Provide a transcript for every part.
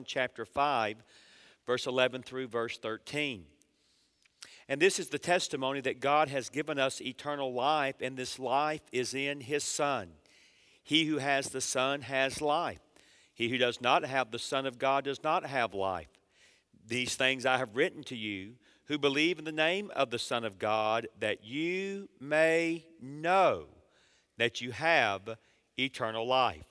chapter 5, verse 11 through verse 13. And this is the testimony that God has given us eternal life, and this life is in His Son. He who has the Son has life. He who does not have the Son of God does not have life. These things I have written to you who believe in the name of the Son of God, that you may know that you have eternal life.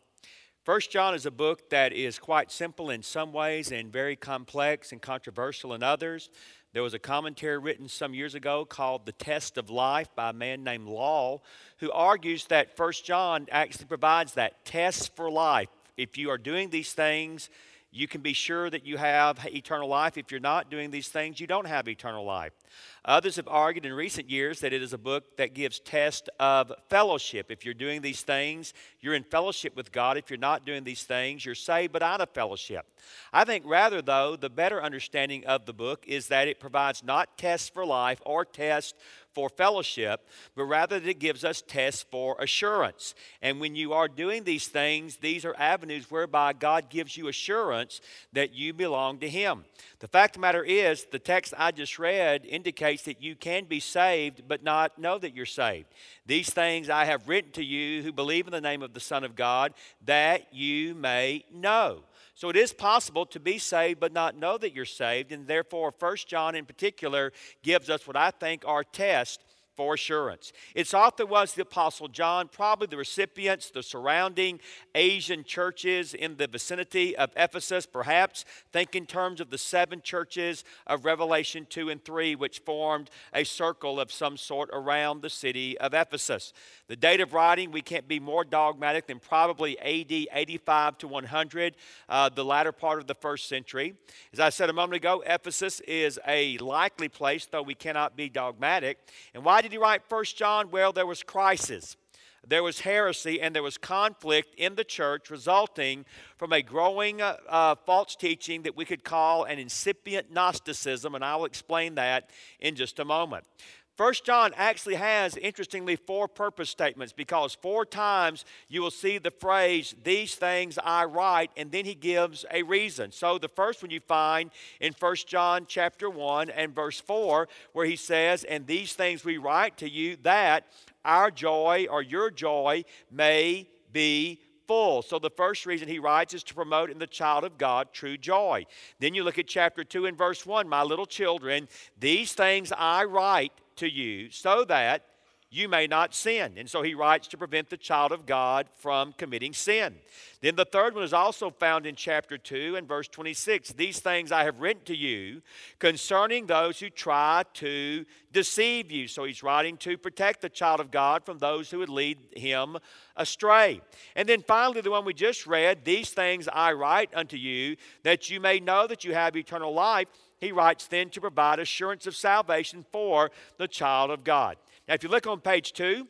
1 John is a book that is quite simple in some ways and very complex and controversial in others. There was a commentary written some years ago called The Test of Life by a man named Law, who argues that 1 John actually provides that test for life. If you are doing these things, you can be sure that you have eternal life. If you're not doing these things, you don't have eternal life. Others have argued in recent years that it is a book that gives test of fellowship. If you're doing these things, you're in fellowship with God. If you're not doing these things, you're saved but out of fellowship. I think rather, though, the better understanding of the book is that it provides not tests for life or tests for fellowship, but rather that it gives us tests for assurance. And when you are doing these things, these are avenues whereby God gives you assurance that you belong to Him. The fact of the matter is, the text I just read indicates that you can be saved but not know that you're saved. These things I have written to you who believe in the name of the Son of God, that you may know. So it is possible to be saved but not know that you're saved, and therefore 1 John in particular gives us what I think are tests for assurance. Its author was the Apostle John, probably the recipients, the surrounding Asian churches in the vicinity of Ephesus, perhaps think in terms of the 7 churches of Revelation 2 and 3, which formed a circle of some sort around the city of Ephesus. The date of writing, we can't be more dogmatic than probably AD 85 to 100, the latter part of the first century. As I said a moment ago, Ephesus is a likely place, though we cannot be dogmatic. And why did he write 1 John? Well, there was crisis. There was heresy and there was conflict in the church resulting from a growing false teaching that we could call an incipient Gnosticism, and I'll explain that in just a moment. 1 John actually has, interestingly, 4 purpose statements, because 4 times you will see the phrase, these things I write, and then he gives a reason. So the first one you find in 1 John chapter 1 and verse 4, where he says, and these things we write to you, that our joy or your joy may be full. So the first reason he writes is to promote in the child of God true joy. Then you look at chapter 2 and verse 1, my little children, these things I write to you so that you may not sin. And so he writes to prevent the child of God from committing sin. Then the third one is also found in chapter 2 and verse 26. These things I have written to you concerning those who try to deceive you. So he's writing to protect the child of God from those who would lead him astray. And then finally, the one we just read, these things I write unto you that you may know that you have eternal life. He writes then to provide assurance of salvation for the child of God. Now, if you look on page 2,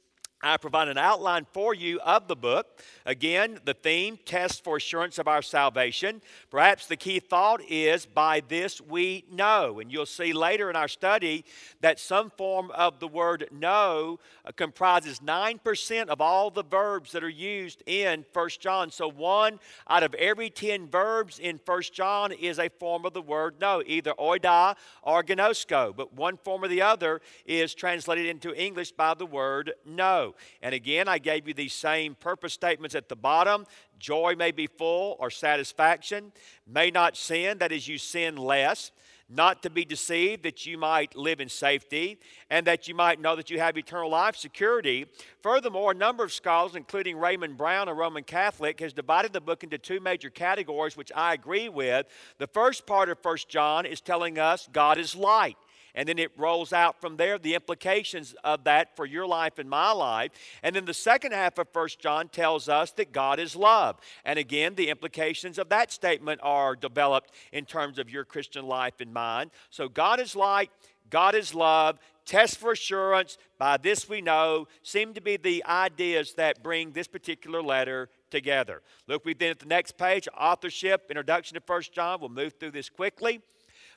I provide an outline for you of the book. Again, the theme, Test for Assurance of Our Salvation. Perhaps the key thought is, by this we know. And you'll see later in our study that some form of the word know comprises 9% of all the verbs that are used in 1 John. So 1 out of every 10 verbs in 1 John is a form of the word know, either oida or gnosko. But one form or the other is translated into English by the word know. And again, I gave you these same purpose statements at the bottom. Joy may be full or satisfaction. May not sin, that is, you sin less. Not to be deceived, that you might live in safety, and that you might know that you have eternal life security. Furthermore, a number of scholars, including Raymond Brown, a Roman Catholic, has divided the book into 2 major categories, which I agree with. The first part of 1 John is telling us God is light. And then it rolls out from there the implications of that for your life and my life. And then the second half of 1 John tells us that God is love. And again, the implications of that statement are developed in terms of your Christian life and mine. So God is light, God is love, test for assurance, by this we know, seem to be the ideas that bring this particular letter together. Look, we've been at the next page, authorship, introduction to 1 John. We'll move through this quickly.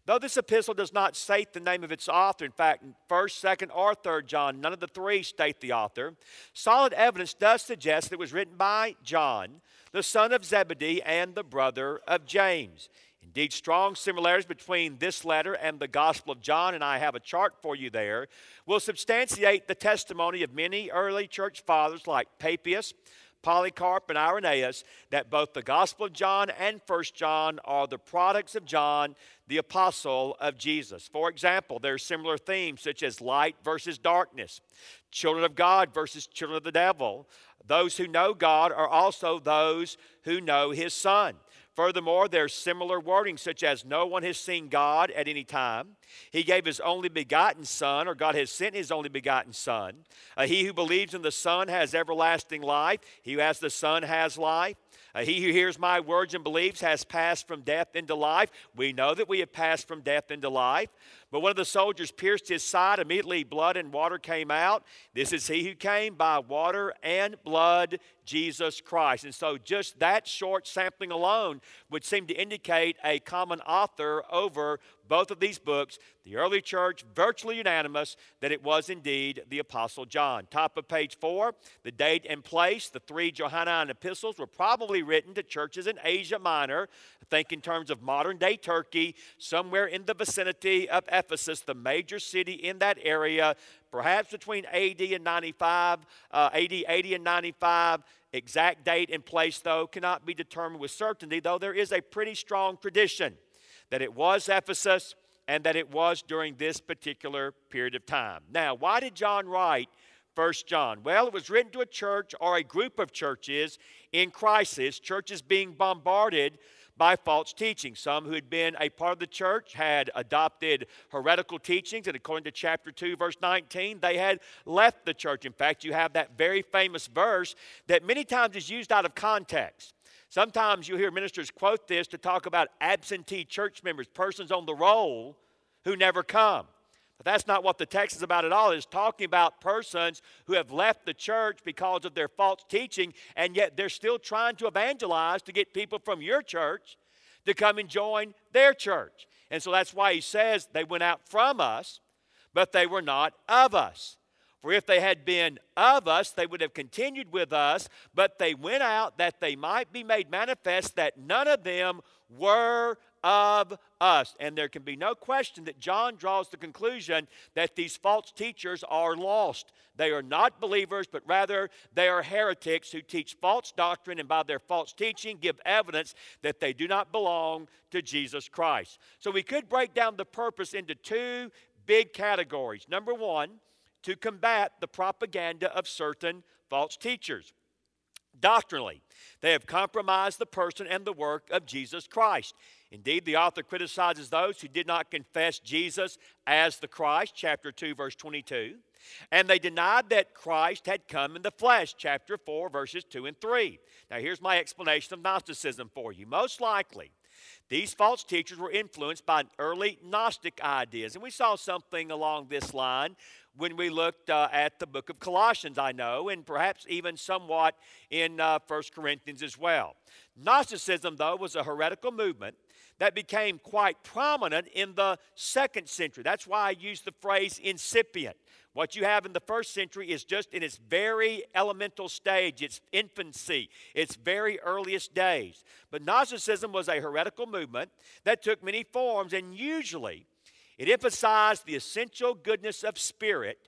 Though this epistle does not state the name of its author, in fact, 1st, 2nd, or 3rd John, none of the three state the author, solid evidence does suggest that it was written by John, the son of Zebedee and the brother of James. Indeed, strong similarities between this letter and the Gospel of John, and I have a chart for you there, will substantiate the testimony of many early church fathers like Papias, Polycarp, and Irenaeus, that both the Gospel of John and 1 John are the products of John, the apostle of Jesus. For example, there are similar themes such as light versus darkness, children of God versus children of the devil. Those who know God are also those who know His Son. Furthermore, there's similar wording such as no one has seen God at any time. He gave His only begotten Son, or God has sent His only begotten Son. He who believes in the Son has everlasting life. He who has the Son has life. He who hears my words and believes has passed from death into life. We know that we have passed from death into life. But one of the soldiers pierced his side. Immediately blood and water came out. This is He who came by water and blood, Jesus Christ. And so just that short sampling alone would seem to indicate a common author over both of these books. The early church, virtually unanimous that it was indeed the Apostle John. Top of page 4, the date and place. The 3 Johannine epistles were probably written to churches in Asia Minor. Think in terms of modern-day Turkey, somewhere in the vicinity of Ephesus, the major city in that area, perhaps between AD and 95, AD 80 and 95. Exact date and place, though, cannot be determined with certainty, though there is a pretty strong tradition that it was Ephesus and that it was during this particular period of time. Now, why did John write 1 John? Well, it was written to a church or a group of churches in crisis, churches being bombarded by false teaching. Some who had been a part of the church had adopted heretical teachings, and according to chapter 2, verse 19, they had left the church. In fact, you have that very famous verse that many times is used out of context. Sometimes you'll hear ministers quote this to talk about absentee church members, persons on the roll who never come. But that's not what the text is about at all. It's talking about persons who have left the church because of their false teaching, and yet they're still trying to evangelize to get people from your church to come and join their church. And so that's why he says they went out from us, but they were not of us. For if they had been of us, they would have continued with us, but they went out that they might be made manifest that none of them were of us. And there can be no question that John draws the conclusion that these false teachers are lost. They are not believers, but rather they are heretics who teach false doctrine, and by their false teaching give evidence that they do not belong to Jesus Christ. So we could break down the purpose into two big categories. Number one, to combat the propaganda of certain false teachers. Doctrinally, they have compromised the person and the work of Jesus Christ. Indeed, the author criticizes those who did not confess Jesus as the Christ, chapter 2, verse 22. And they denied that Christ had come in the flesh, chapter 4, verses 2 and 3. Now, here's my explanation of Gnosticism for you. Most likely, these false teachers were influenced by early Gnostic ideas. And we saw something along this line when we looked at the book of Colossians, I know, and perhaps even somewhat in 1 Corinthians as well. Gnosticism, though, was a heretical movement that became quite prominent in the 2nd century. That's why I use the phrase incipient. What you have in the 1st century is just in its very elemental stage, its infancy, its very earliest days. But Gnosticism was a heretical movement that took many forms, and usually it emphasized the essential goodness of spirit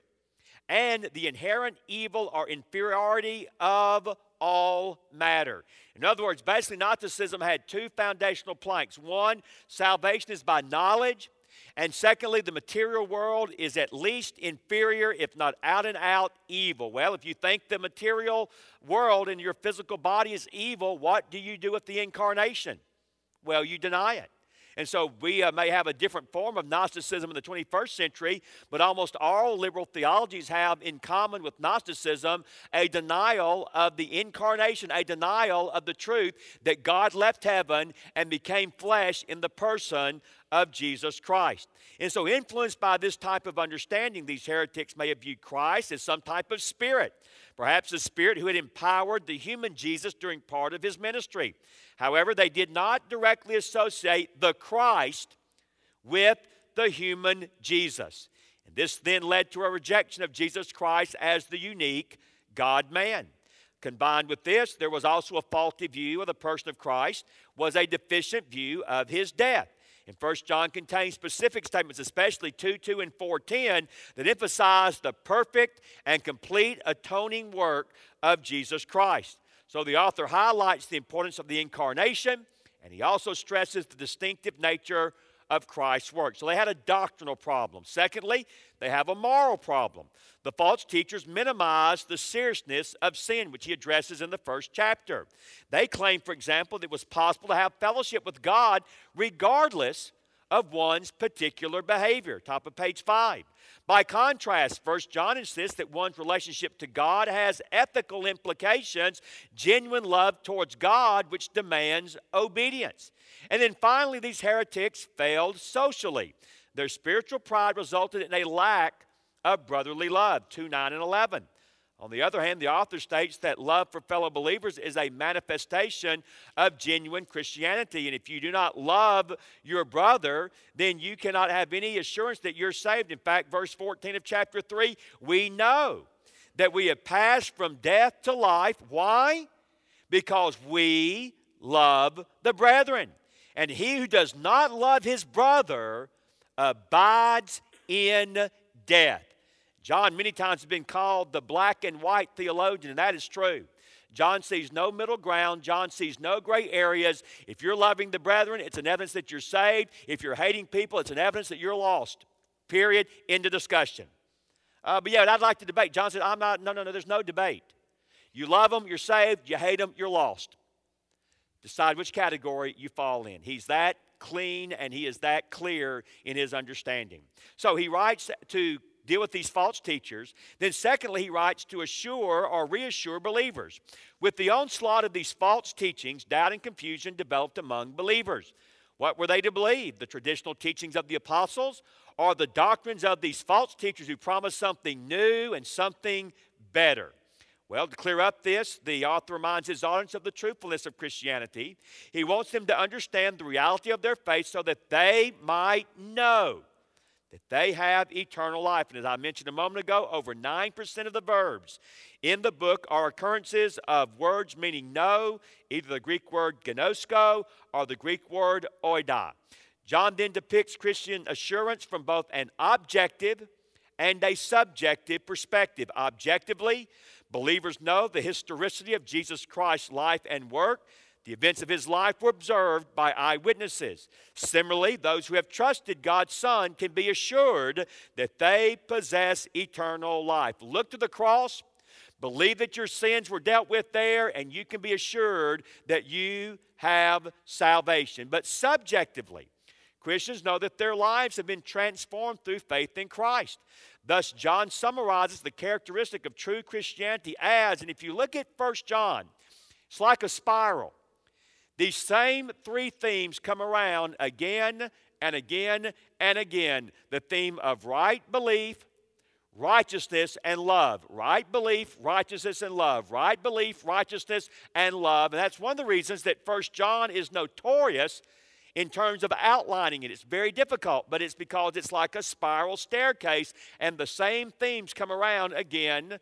and the inherent evil or inferiority of all matter. In other words, basically Gnosticism had two foundational planks. One, salvation is by knowledge. And secondly, the material world is at least inferior, if not out and out evil. Well, if you think the material world and your physical body is evil, what do you do with the incarnation? Well, you deny it. And so we may have a different form of Gnosticism in the 21st century, but almost all liberal theologies have in common with Gnosticism a denial of the incarnation, a denial of the truth that God left heaven and became flesh in the person of Jesus Christ. And so influenced by this type of understanding, these heretics may have viewed Christ as some type of spirit, perhaps a spirit who had empowered the human Jesus during part of his ministry. However, they did not directly associate the Christ with the human Jesus. And this then led to a rejection of Jesus Christ as the unique God-man. Combined with this, there was also a faulty view of the person of Christ, was a deficient view of his death. And 1 John contains specific statements, especially 2:2 and 4:10, that emphasize the perfect and complete atoning work of Jesus Christ. So the author highlights the importance of the incarnation, and he also stresses the distinctive nature of Christ's work. So they had a doctrinal problem. Secondly, they have a moral problem. The false teachers minimize the seriousness of sin, which he addresses in the first chapter. They claim, for example, that it was possible to have fellowship with God regardless of one's particular behavior. Top of page 5. By contrast, 1 John insists that one's relationship to God has ethical implications, genuine love towards God, which demands obedience. And then finally, these heretics failed socially. Their spiritual pride resulted in a lack of brotherly love, 2:9 and 11. On the other hand, the author states that love for fellow believers is a manifestation of genuine Christianity. And if you do not love your brother, then you cannot have any assurance that you're saved. In fact, verse 14 of chapter 3, we know that we have passed from death to life. Why? Because we love the brethren. And he who does not love his brother abides in death. John many times has been called the black and white theologian, and that is true. John sees no middle ground. John sees no gray areas. If you're loving the brethren, it's an evidence that you're saved. If you're hating people, it's an evidence that you're lost. Period. End of discussion. But yeah, I'd like to debate. John said, no, there's no debate. You love them, you're saved. You hate them, you're lost. Decide which category you fall in. He's that clean and he is that clear in his understanding. So he writes to deal with these false teachers. Then secondly, he writes to assure or reassure believers. With the onslaught of these false teachings, doubt and confusion developed among believers. What were they to believe? The traditional teachings of the apostles or the doctrines of these false teachers who promise something new and something better? Well, to clear up this, the author reminds his audience of the truthfulness of Christianity. He wants them to understand the reality of their faith so that they might know that they have eternal life. And as I mentioned a moment ago, over 9% of the verbs in the book are occurrences of words meaning know, either the Greek word gnosko or the Greek word oida. John then depicts Christian assurance from both an objective and a subjective perspective. Objectively, believers know the historicity of Jesus Christ's life and work. The events of his life were observed by eyewitnesses. Similarly, those who have trusted God's Son can be assured that they possess eternal life. Look to the cross, believe that your sins were dealt with there, and you can be assured that you have salvation. But subjectively, Christians know that their lives have been transformed through faith in Christ. Thus, John summarizes the characteristic of true Christianity as, and if you look at 1 John, it's like a spiral. These same three themes come around again and again and again. The theme of right belief, righteousness, and love. Right belief, righteousness, and love. Right belief, righteousness, and love. And that's one of the reasons that 1 John is notorious in terms of outlining it. It's very difficult, but it's because it's like a spiral staircase, and the same themes come around again,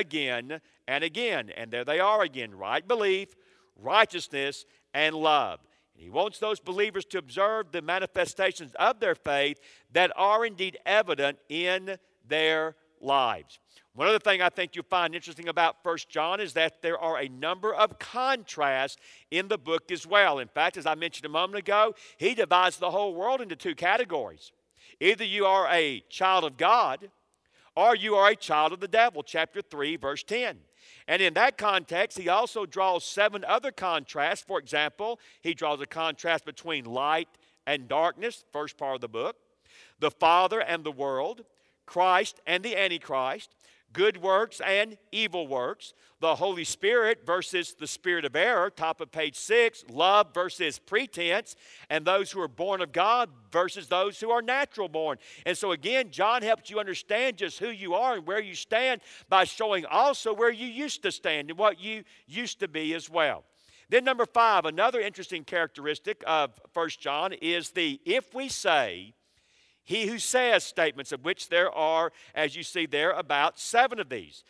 and again. And there they are again. Right belief, righteousness, and love. And he wants those believers to observe the manifestations of their faith that are indeed evident in their lives. One other thing I think you'll find interesting about 1 John is that there are a number of contrasts in the book as well. In fact, as I mentioned a moment ago, he divides the whole world into two categories. Either you are a child of God or you are a child of the devil, chapter 3, verse 10. And in that context, he also draws 7 other contrasts. For example, he draws a contrast between light and darkness, first part of the book, the Father and the world, Christ and the Antichrist, good works and evil works, the Holy Spirit versus the spirit of error, top of page 6, love versus pretense, and those who are born of God versus those who are natural born. And so again, John helps you understand just who you are and where you stand by showing also where you used to stand and what you used to be as well. Then number 5, another interesting characteristic of 1 John is the if we say He who says statements, of which there are, as you see there, about 7 of these.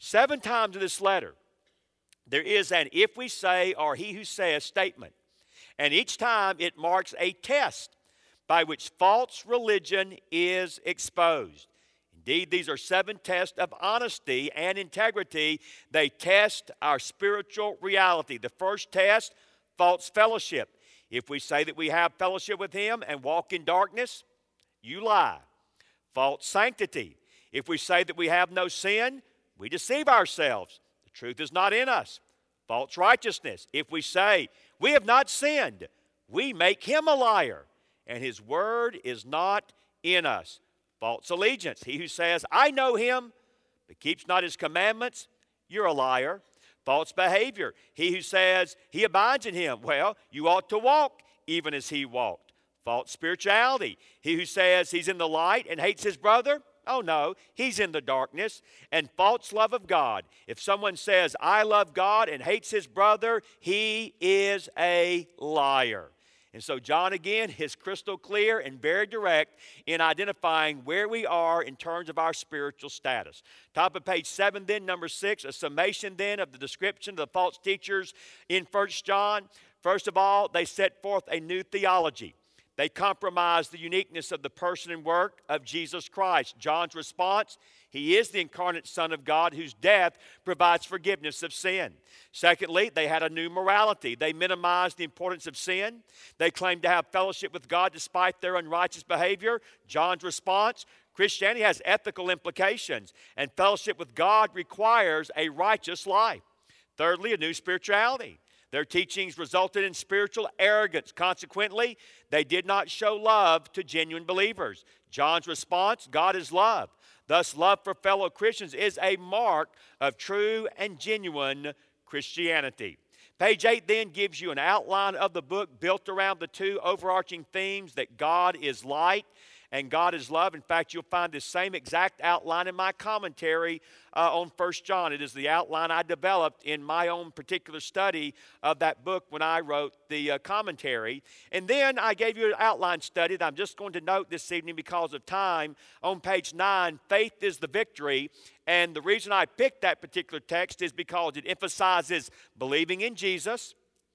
7 times in this letter, there is an if we say or he who says statement. And each time it marks a test by which false religion is exposed. Indeed, these are 7 tests of honesty and integrity. They test our spiritual reality. The first test, false fellowship. If we say that we have fellowship with him and walk in darkness, you lie. False sanctity. If we say that we have no sin, we deceive ourselves. The truth is not in us. False righteousness. If we say we have not sinned, we make him a liar, and his word is not in us. False allegiance. He who says, I know him, but keeps not his commandments, you're a liar. False behavior. He who says he abides in him, well, you ought to walk even as he walked. False spirituality. He who says he's in the light and hates his brother, oh no, he's in the darkness. And false love of God. If someone says, I love God and hates his brother, he is a liar. And so John, again, is crystal clear and very direct in identifying where we are in terms of our spiritual status. Top of page 7 then, number 6, a summation then of the description of the false teachers in 1 John. First of all, they set forth a new theology. They compromise the uniqueness of the person and work of Jesus Christ. John's response, he is the incarnate Son of God whose death provides forgiveness of sin. Secondly, they had a new morality. They minimized the importance of sin. They claimed to have fellowship with God despite their unrighteous behavior. John's response, Christianity has ethical implications, and fellowship with God requires a righteous life. Thirdly, a new spirituality. Their teachings resulted in spiritual arrogance. Consequently, they did not show love to genuine believers. John's response, God is love. Thus, love for fellow Christians is a mark of true and genuine Christianity. Page 8 then gives you an outline of the book built around the 2 overarching themes that God is light and God is love. In fact, you'll find this same exact outline in my commentary on 1 John. It is the outline I developed in my own particular study of that book when I wrote the commentary. And then I gave you an outline study that I'm just going to note this evening because of time. On page 9, faith is the victory. And the reason I picked that particular text is because it emphasizes believing in Jesus,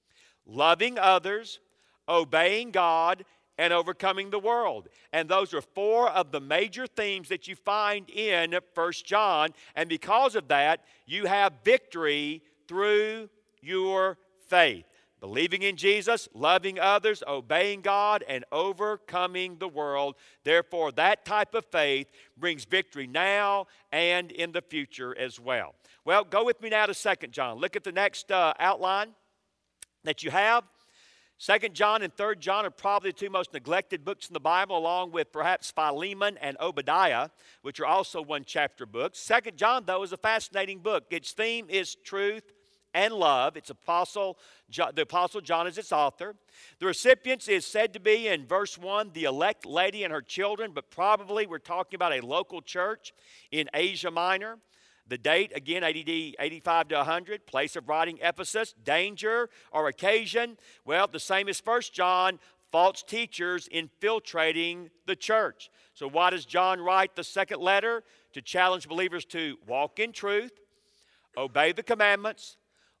loving others, obeying God, and overcoming the world. And those are 4 of the major themes that you find in 1 John. And because of that, you have victory through your faith. Believing in Jesus, loving others, obeying God, and overcoming the world. Therefore, that type of faith brings victory now and in the future as well. Well, go with me now to 2 John. Look at the next outline that you have. 2 John and 3 John are probably the 2 most neglected books in the Bible, along with perhaps Philemon and Obadiah, which are also 1-chapter books. 2 John, though, is a fascinating book. Its theme is truth and love. The Apostle John is its author. The recipients is said to be, in verse 1, the elect lady and her children, but probably we're talking about a local church in Asia Minor. The date, again, AD 85 to 100. Place of writing, Ephesus. Danger or occasion, well, the same as 1 John, false teachers infiltrating the church. So why does John write the second letter? To challenge believers to walk in truth, obey the commandments,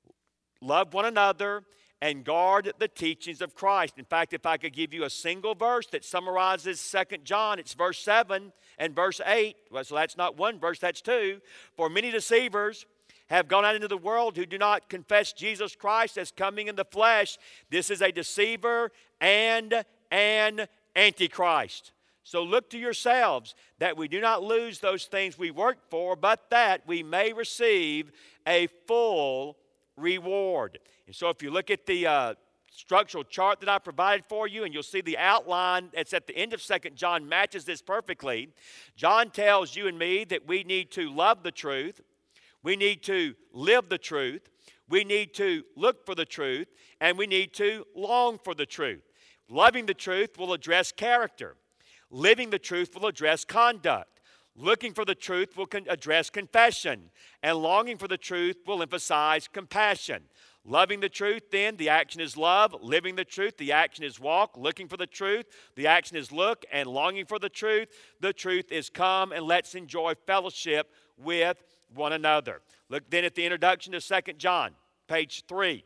love one another, and guard the teachings of Christ. In fact, if I could give you a single verse that summarizes 2 John, it's verse 7 and verse 8. Well, so that's not one verse, that's 2. For many deceivers have gone out into the world who do not confess Jesus Christ as coming in the flesh. This is a deceiver and an antichrist. So look to yourselves that we do not lose those things we work for, but that we may receive a full reward. And so if you look at the structural chart that I provided for you, and you'll see the outline that's at the end of 2 John matches this perfectly. John tells you and me that we need to love the truth, we need to live the truth, we need to look for the truth, and we need to long for the truth. Loving the truth will address character. Living the truth will address conduct. Looking for the truth will address confession, and longing for the truth will emphasize compassion. Loving the truth, then, the action is love. Living the truth, the action is walk. Looking for the truth, the action is look. And longing for the truth is come, and let's enjoy fellowship with one another. Look then at the introduction to 2 John, page 3.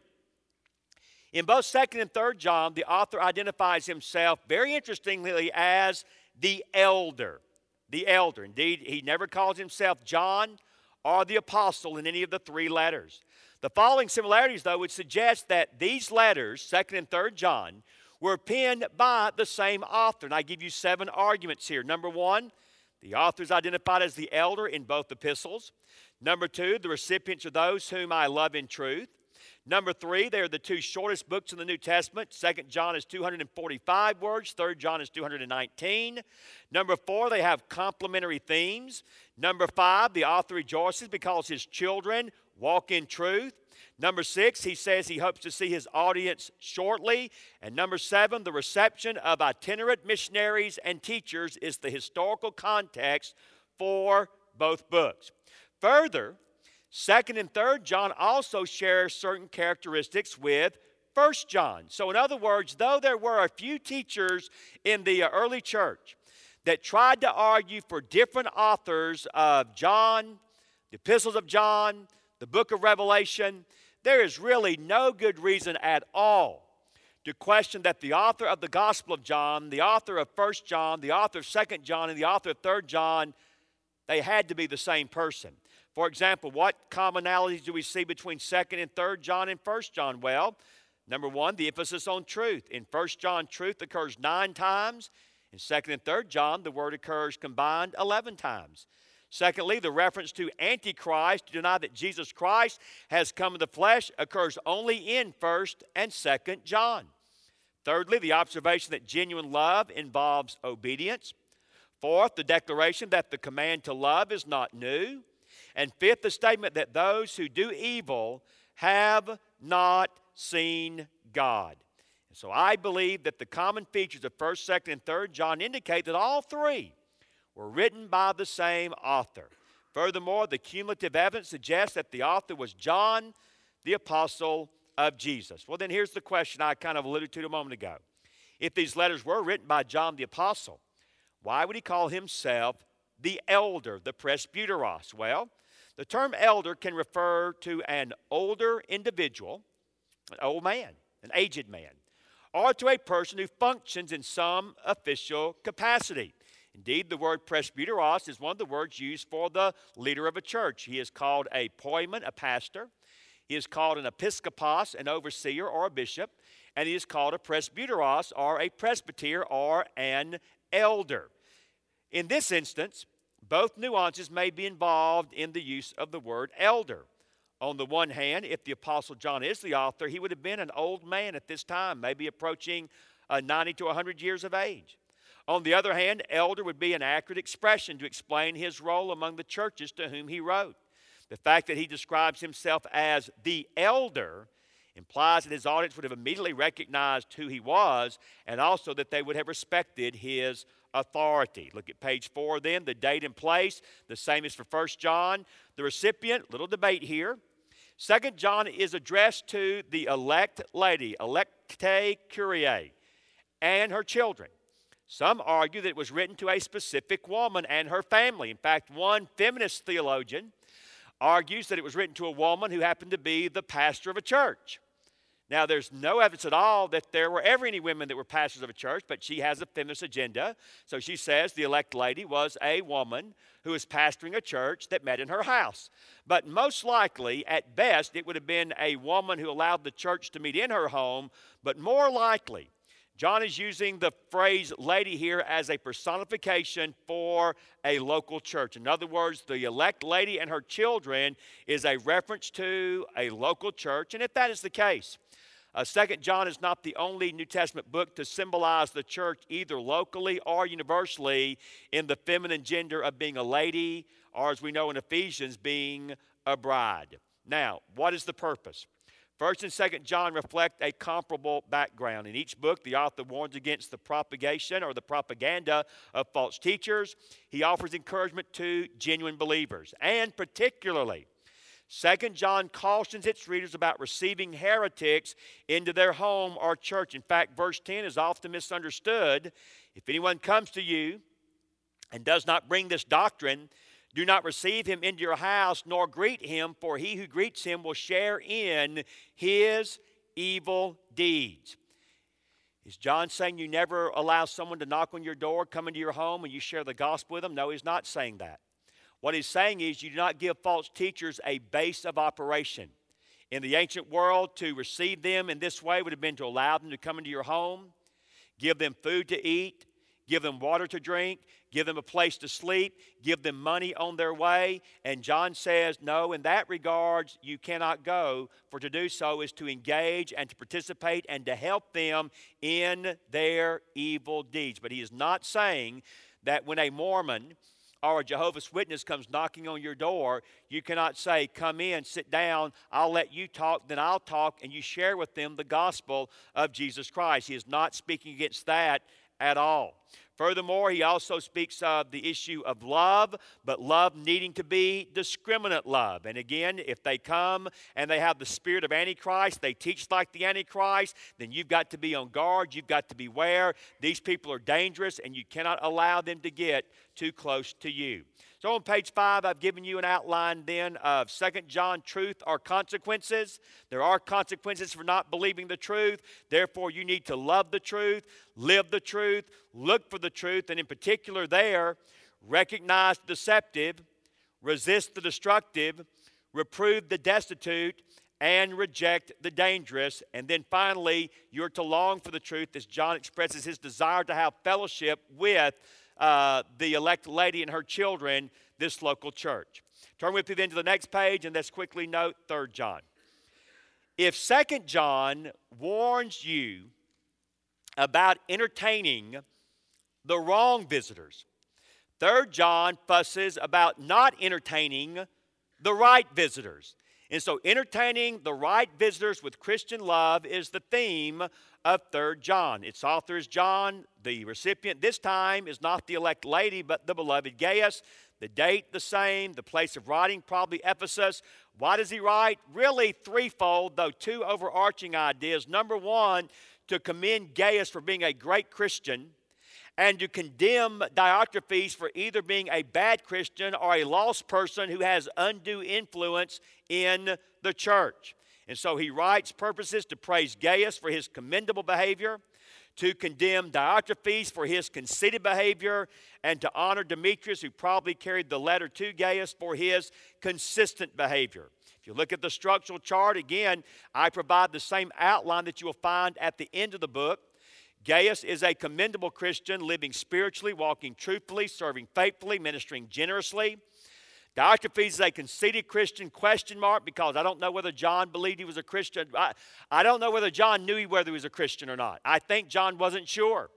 In both 2nd and 3rd John, the author identifies himself, very interestingly, as the elder. The elder. Indeed, he never calls himself John or the apostle in any of the 3 letters. The following similarities, though, would suggest that these letters, 2nd and 3rd John, were penned by the same author. And I give you 7 arguments here. Number 1, the author is identified as the elder in both epistles. Number 2, the recipients are those whom I love in truth. Number 3, they are the 2 shortest books in the New Testament. 2nd John is 245 words. 3rd John is 219. Number 4, they have complementary themes. Number 5, the author rejoices because his children walk in truth. Number 6, he says he hopes to see his audience shortly. And number 7, the reception of itinerant missionaries and teachers is the historical context for both books. Further, 2nd and 3rd John also share certain characteristics with 1st John. So in other words, though there were a few teachers in the early church that tried to argue for different authors of John, the epistles of John, the book of Revelation, there is really no good reason at all to question that the author of the Gospel of John, the author of 1st John, the author of 2nd John, and the author of 3rd John, they had to be the same person. For example, what commonalities do we see between 2nd and 3rd John and 1st John? Well, number 1, the emphasis on truth. In 1st John, truth occurs 9 times. In 2nd and 3rd John, the word occurs combined 11 times. Secondly, the reference to Antichrist, to deny that Jesus Christ has come in the flesh, occurs only in 1st and 2nd John. Thirdly, the observation that genuine love involves obedience. Fourth, the declaration that the command to love is not new. And fifth, the statement that those who do evil have not seen God. And so I believe that the common features of 1st, 2nd, and 3rd John indicate that all 3 were written by the same author. Furthermore, the cumulative evidence suggests that the author was John, the apostle of Jesus. Well, then here's the question I kind of alluded to a moment ago. If these letters were written by John the apostle, why would he call himself the elder, the presbyteros? Well, the term elder can refer to an older individual, an old man, an aged man, or to a person who functions in some official capacity. Indeed, the word presbyteros is one of the words used for the leader of a church. He is called a poimen, a pastor. He is called an episkopos, an overseer or a bishop. And he is called a presbyteros, or a presbyter, or an elder. In this instance, both nuances may be involved in the use of the word elder. On the one hand, if the Apostle John is the author, he would have been an old man at this time, maybe approaching 90 to 100 years of age. On the other hand, elder would be an accurate expression to explain his role among the churches to whom he wrote. The fact that he describes himself as the elder implies that his audience would have immediately recognized who he was, and also that they would have respected his authority. Look at page 4 then, the date and place, the same as for 1st John. The recipient, little debate here. 2nd John is addressed to the elect lady, electae curiae, and her children. Some argue that it was written to a specific woman and her family. In fact, one feminist theologian argues that it was written to a woman who happened to be the pastor of a church. Now, there's no evidence at all that there were ever any women that were pastors of a church, but she has a feminist agenda. So she says the elect lady was a woman who was pastoring a church that met in her house. But most likely, at best, it would have been a woman who allowed the church to meet in her home. But more likely, John is using the phrase lady here as a personification for a local church. In other words, the elect lady and her children is a reference to a local church. And if that is the case, 2nd John is not the only New Testament book to symbolize the church either locally or universally in the feminine gender of being a lady, or as we know in Ephesians, being a bride. Now, what is the purpose? 1st and 2nd John reflect a comparable background. In each book, the author warns against the propagation or the propaganda of false teachers. He offers encouragement to genuine believers. And particularly, 2nd John cautions its readers about receiving heretics into their home or church. In fact, verse 10 is often misunderstood. If anyone comes to you and does not bring this doctrine, do not receive him into your house, nor greet him, for he who greets him will share in his evil deeds. Is John saying you never allow someone to knock on your door, come into your home, and you share the gospel with them? No, he's not saying that. What he's saying is you do not give false teachers a base of operation. In the ancient world, to receive them in this way would have been to allow them to come into your home, give them food to eat, give them water to drink, give them a place to sleep, give them money on their way. And John says, no, in that regard, you cannot go, for to do so is to engage and to participate and to help them in their evil deeds. But he is not saying that when a Mormon or a Jehovah's Witness comes knocking on your door, you cannot say, come in, sit down, I'll let you talk, then I'll talk, and you share with them the gospel of Jesus Christ. He is not speaking against that at all. Furthermore, he also speaks of the issue of love, but love needing to be discriminate love. And again, if they come and they have the spirit of Antichrist, they teach like the Antichrist, then you've got to be on guard, you've got to beware. These people are dangerous, and you cannot allow them to get too close to you. So on page 5, I've given you an outline then of 2 John, truth or consequences. There are consequences for not believing the truth. Therefore, you need to love the truth, live the truth, look for the truth, and in particular there, recognize the deceptive, resist the destructive, reprove the destitute, and reject the dangerous. And then finally, you're to long for the truth as John expresses his desire to have fellowship with the elect lady and her children, this local church. Turn with me then to the next page, and let's quickly note 3 John. If 2 John warns you about entertaining the wrong visitors, 3 John fusses about not entertaining the right visitors. And so entertaining the right visitors with Christian love is the theme of 3 John. Its author is John. The recipient this time is not the elect lady, but the beloved Gaius. The date the same. The place of writing probably Ephesus. Why does he write? Really threefold, though two overarching ideas. Number one, to commend Gaius for being a great Christian, and to condemn Diotrephes for either being a bad Christian or a lost person who has undue influence in the church. And so he writes purposes to praise Gaius for his commendable behavior, to condemn Diotrephes for his conceited behavior, and to honor Demetrius, who probably carried the letter to Gaius, for his consistent behavior. If you look at the structural chart, again, I provide the same outline that you will find at the end of the book. Gaius is a commendable Christian, living spiritually, walking truthfully, serving faithfully, ministering generously. Diotrephes is a conceited Christian, ? Because I don't know whether John believed he was a Christian. I don't know whether John knew whether he was a Christian or not. I think John wasn't sure.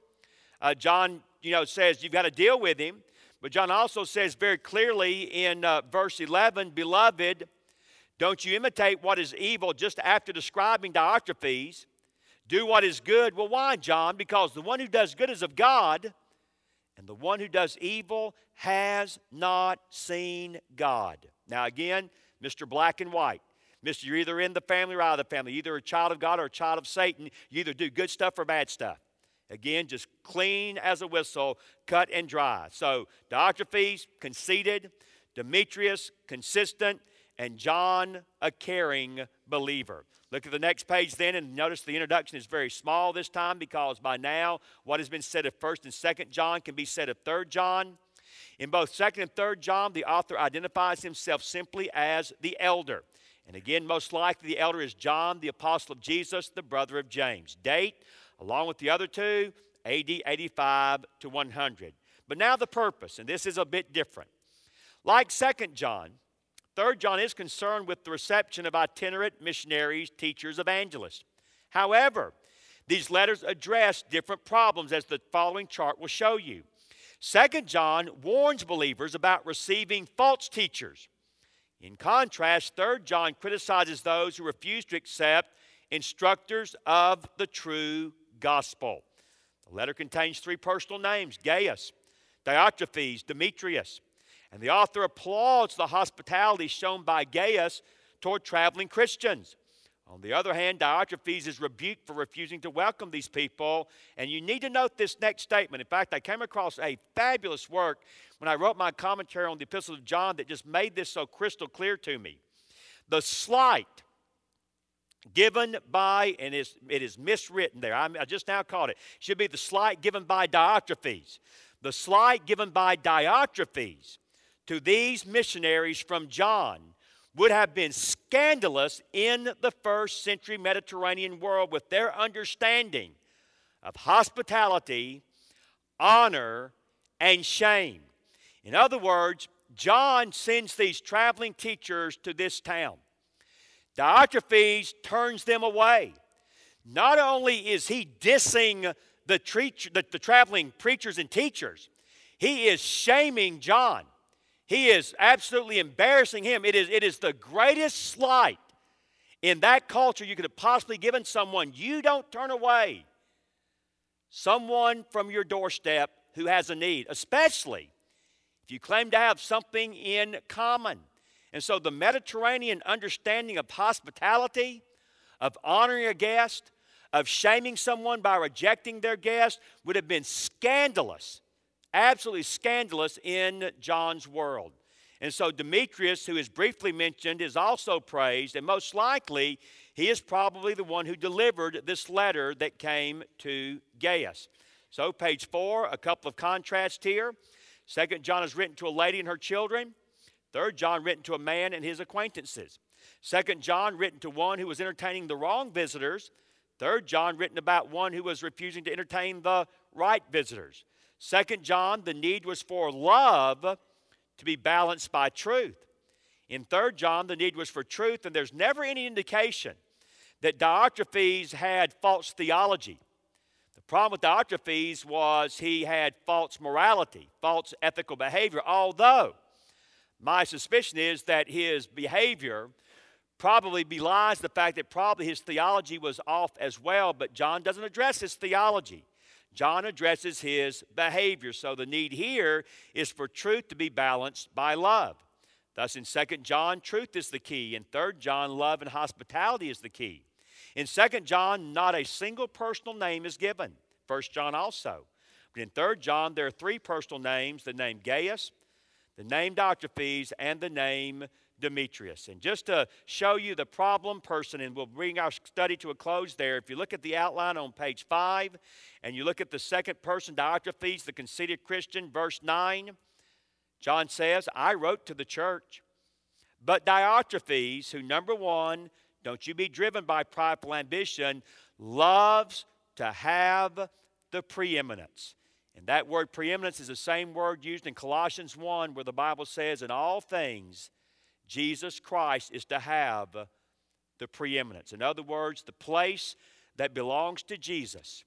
John, says you've got to deal with him. But John also says very clearly in verse 11, Beloved, don't you imitate what is evil, just after describing Diotrephes. Do what is good. Well, why, John? Because the one who does good is of God, and the one who does evil has not seen God. Now again, Mr. Black and White. Mr. You're either in the family or out of the family. Either a child of God or a child of Satan. You either do good stuff or bad stuff. Again, just clean as a whistle, cut and dry. So Diotrephes, conceited. Demetrius, consistent. And John, a caring believer. Look at the next page then, and notice the introduction is very small this time, because by now what has been said of 1st and 2nd John can be said of 3 John. In both 2nd and 3 John, the author identifies himself simply as the elder. And again, most likely the elder is John, the apostle of Jesus, the brother of James. Date, along with the other two, AD 85 to 100. But now the purpose, and this is a bit different. Like 2nd John, 3 John is concerned with the reception of itinerant missionaries, teachers, evangelists. However, these letters address different problems, as the following chart will show you. 2 John warns believers about receiving false teachers. In contrast, 3 John criticizes those who refuse to accept instructors of the true gospel. The letter contains 3 personal names: Gaius, Diotrephes, Demetrius. And the author applauds the hospitality shown by Gaius toward traveling Christians. On the other hand, Diotrephes is rebuked for refusing to welcome these people. And you need to note this next statement. In fact, I came across a fabulous work when I wrote my commentary on the Epistle of John that just made this so crystal clear to me. The slight given by, and it is miswritten there. I just now caught it. It should be the slight given by Diotrephes. The slight given by Diotrephes to these missionaries from John would have been scandalous in the first century Mediterranean world with their understanding of hospitality, honor, and shame. In other words, John sends these traveling teachers to this town. Diotrephes turns them away. Not only is he dissing the traveling preachers and teachers, he is shaming John. He is absolutely embarrassing him. It is the greatest slight in that culture you could have possibly given someone. You don't turn away someone from your doorstep who has a need, especially if you claim to have something in common. And so the Mediterranean understanding of hospitality, of honoring a guest, of shaming someone by rejecting their guest would have been scandalous. Absolutely scandalous in John's world. And so Demetrius, who is briefly mentioned, is also praised, and most likely he is probably the one who delivered this letter that came to Gaius. So page 4, a couple of contrasts here. 2 John is written to a lady and her children. 3 John written to a man and his acquaintances. 2 John written to one who was entertaining the wrong visitors. 3 John written about one who was refusing to entertain the right visitors. 2 John, the need was for love to be balanced by truth. In 3 John, the need was for truth, and there's never any indication that Diotrephes had false theology. The problem with Diotrephes was he had false morality, false ethical behavior, although my suspicion is that his behavior probably belies the fact that probably his theology was off as well, but John doesn't address his theology. John addresses his behavior. So the need here is for truth to be balanced by love. Thus in 2 John, truth is the key. In 3 John, love and hospitality is the key. In 2 John, not a single personal name is given. 1 John also. But in 3 John, there are 3 personal names: the name Gaius, the name Diotrephes, and the name Demetrius. And just to show you the problem person, and we'll bring our study to a close there, if you look at the outline on page 5, and you look at the second person, Diotrephes, the conceited Christian, verse 9, John says, I wrote to the church, but Diotrephes, who, number one, don't you be driven by prideful ambition, loves to have the preeminence. And that word preeminence is the same word used in Colossians 1, where the Bible says, in all things, Jesus Christ is to have the preeminence. In other words, the place that belongs to Jesus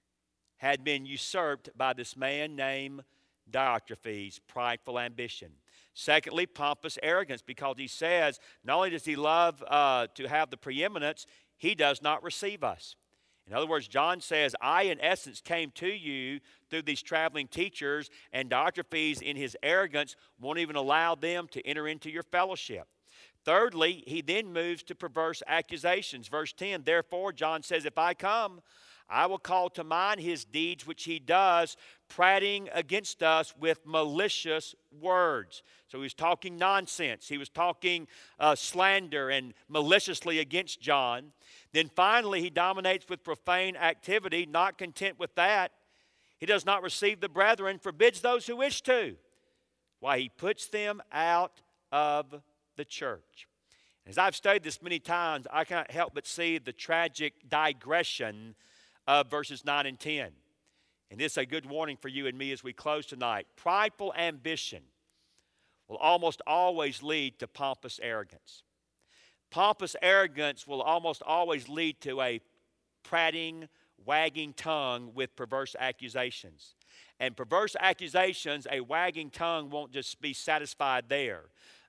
had been usurped by this man named Diotrephes, prideful ambition. Secondly, pompous arrogance, because he says not only does he love to have the preeminence, he does not receive us. In other words, John says, I in essence came to you through these traveling teachers, and Diotrephes in his arrogance won't even allow them to enter into your fellowship. Thirdly, he then moves to perverse accusations. Verse 10, therefore, John says, if I come, I will call to mind his deeds which he does, prating against us with malicious words. So he was talking nonsense. He was talking slander and maliciously against John. Then finally, he dominates with profane activity. Not content with that, he does not receive the brethren, forbids those who wish to. Why, he puts them out of the church. As I've studied this many times, I cannot help but see the tragic digression of verses 9 and 10. And this is a good warning for you and me as we close tonight. Prideful ambition will almost always lead to pompous arrogance. Pompous arrogance will almost always lead to a prating, wagging tongue with perverse accusations. And perverse accusations, a wagging tongue won't just be satisfied there.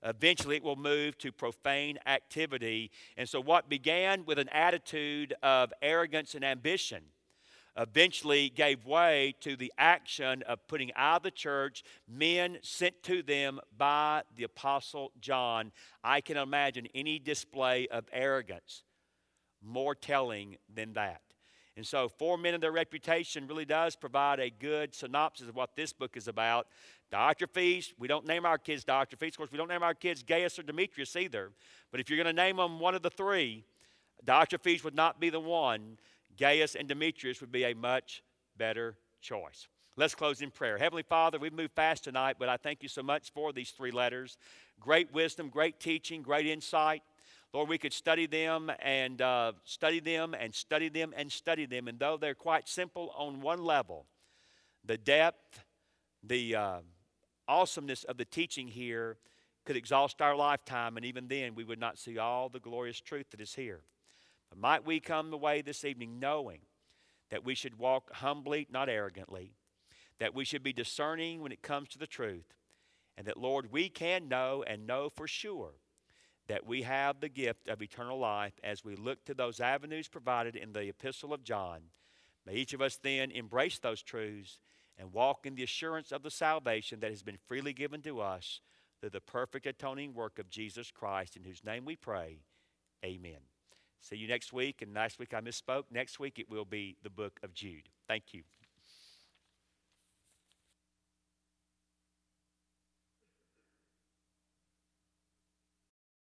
Eventually, it will move to profane activity. And so, what began with an attitude of arrogance and ambition eventually gave way to the action of putting out of the church men sent to them by the Apostle John. I can imagine any display of arrogance more telling than that. And so, 4 Men and Their Reputation really does provide a good synopsis of what this book is about. Diotrephes, we don't name our kids Diotrephes. Of course, we don't name our kids Gaius or Demetrius either. But if you're going to name them one of the three, Diotrephes would not be the one. Gaius and Demetrius would be a much better choice. Let's close in prayer. Heavenly Father, we've moved fast tonight, but I thank you so much for these 3 letters. Great wisdom, great teaching, great insight. Lord, we could study them and study them and study them and study them. And though they're quite simple on one level, the depth, the awesomeness of the teaching here could exhaust our lifetime. And even then, we would not see all the glorious truth that is here. But might we come away this evening knowing that we should walk humbly, not arrogantly, that we should be discerning when it comes to the truth, and that, Lord, we can know and know for sure that we have the gift of eternal life as we look to those avenues provided in the Epistle of John. May each of us then embrace those truths and walk in the assurance of the salvation that has been freely given to us through the perfect atoning work of Jesus Christ, in whose name we pray. Amen. See you next week. And last week I misspoke. Next week it will be the book of Jude. Thank you.